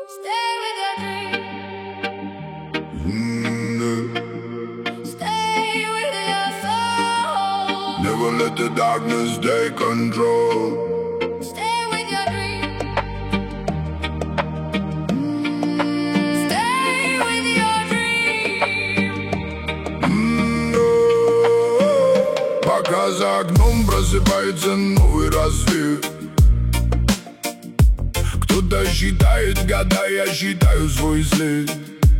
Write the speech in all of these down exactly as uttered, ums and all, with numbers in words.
Stay with your dream. Mm-hmm. Stay with your soul. Never let the darkness take control. Stay with your dream. Mm, stay with your dream. Mm-hmm. Пока за окном просыпается новый рассвет, кто-то считает года, я считаю свой след.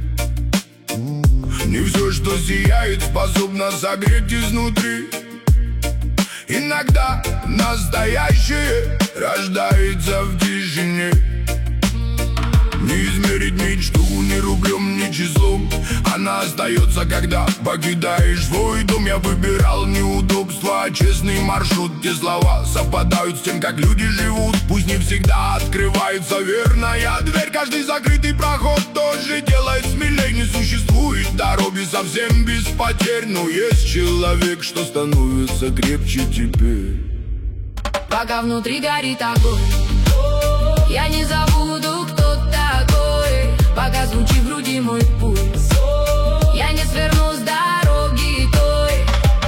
Не все, что сияет, способно согреть изнутри. Иногда настоящее рождается в тишине. Не измерить мечту ни рублем, ни числом. Она остается, когда покидаешь свой дом. Я выбирал неудобства, а честный маршрут, где слова совпадают с тем, как люди живут. Пусть не всегда открывается верная дверь, каждый закрытый проход тоже делает смелей. Не существует дороги совсем без потерь, но есть человек, что становится крепче теперь. Пока внутри горит огонь, я не забуду, кто такой. Пока звучит в груди мой пульс, я не сверну с дороги той.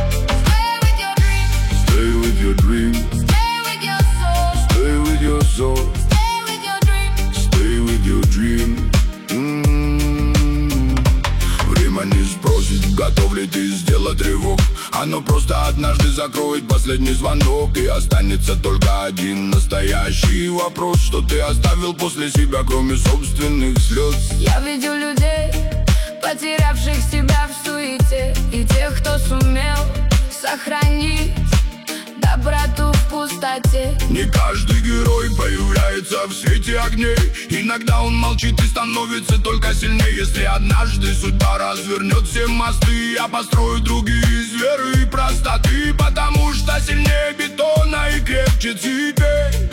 Stay with your dream. Stay with your dream. Stay with your soul. Stay with your soul. Stay with your dream. Stay with your dream. Mm-hmm. Время не спросит, готов ли ты сделать рывок. Оно просто однажды закроет последний звонок, и останется только один настоящий вопрос: что ты оставил после себя, кроме собственных слез? Я видел людей, потерявших себя в суете, и тех, кто сумел сохранить доброту в пустоте. Не каждый герой появляется в свете огней. Иногда он молчит и становится только сильнее. Если однажды судьба развернет все мосты, я построю другие из веры и простоты, потому что сильнее бетона и крепче цепей.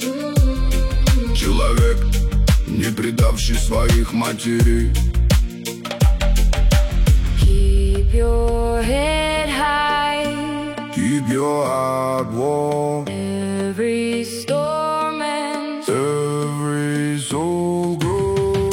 Человек, не предавший своих матерей. Keep your head high. Keep your heart warm. Every storm ends. Every soul grows.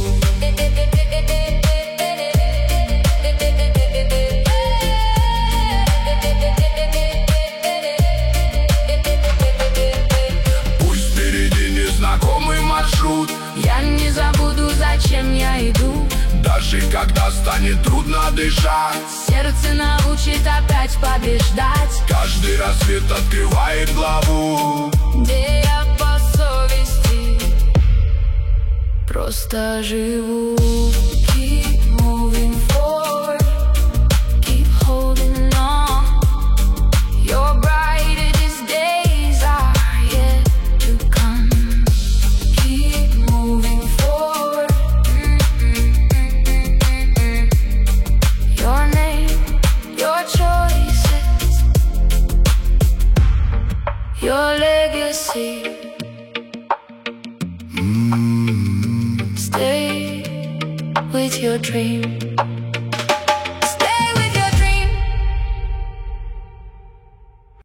Пусть впереди незнакомый маршрут, Я не забуду, зачем я иду. даже когда станет трудно дышать. Сердце научит опять побеждать. Каждый рассвет открывает главу, Где я по совести просто живу. Keep moving forward. Keep holding on. Your brightest days are yet to come. Keep moving forward. Your name, your choices, your legacy. mm-hmm. Stay with your dream.